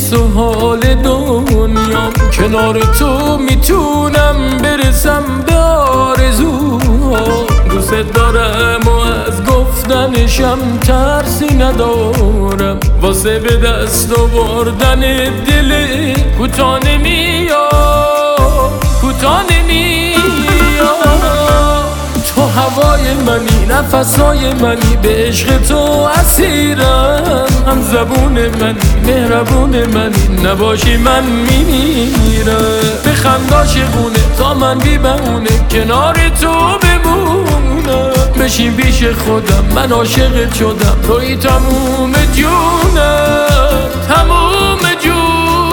حس و حال دنیام، کنار تو میتونم برسم به آرزوها. دوست دارم و از گفتنشم ترسی ندارم، واسه به دست آوردن دل کوتاه نمیاد، کوتاه نمیاد. تو هوای منی، نفسای منی، به عشق تو اسیرم. هم زبون منی، مهربون منی، نباشی من میمیرم. به خنداش خونه تا من بی بهونه کنار تو بمونم. بشین پیش خودم من عاشقت شدم، توی تموم جونم، تموم جونم.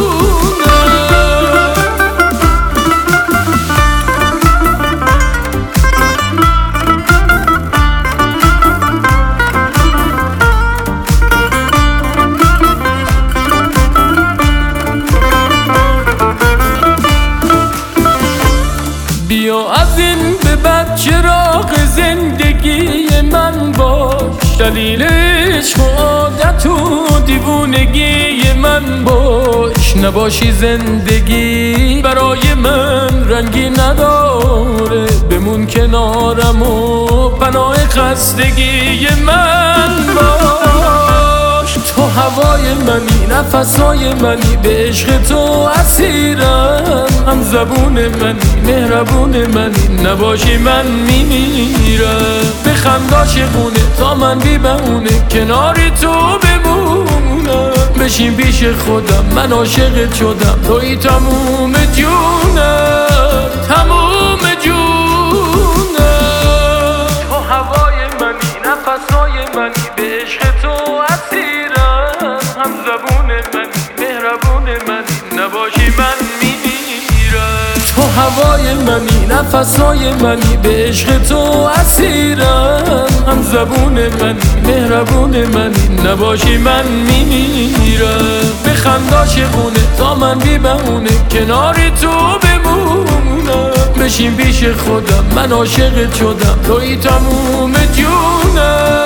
بیا از این به بعد چراغ زندگی من باش، دلیل عشق و عادت و دیوونگی من باش. نباشی زندگی برای من رنگی نداره، بمون کنارم و پناه خستگی من باش. تو هوای منی، نفسای منی، به عشق تو اسیرم. هم زبون منی، مهربون منی، نباشی من میمیرم. به خنداش خونه تا من بی بهونه کنار تو بمونم. بشین پیش خودم من عاشقت شدم، توی تموم جونم، تموم جونم. تو هوای منی، نفسای منی، به عشق تو اسیرم. هم زبون منی، مهربون منی، نباشی من میمیرم. تو هوای منی، نفسای منی، به عشق تو اسیرم. هم زبون منی، مهربون منی، نباشی من میمیرم. به خنداش خونه تا من بی بهونه کنار تو بمونم. بشین پیش خودم من عاشقت شدم، توی تموم جونم.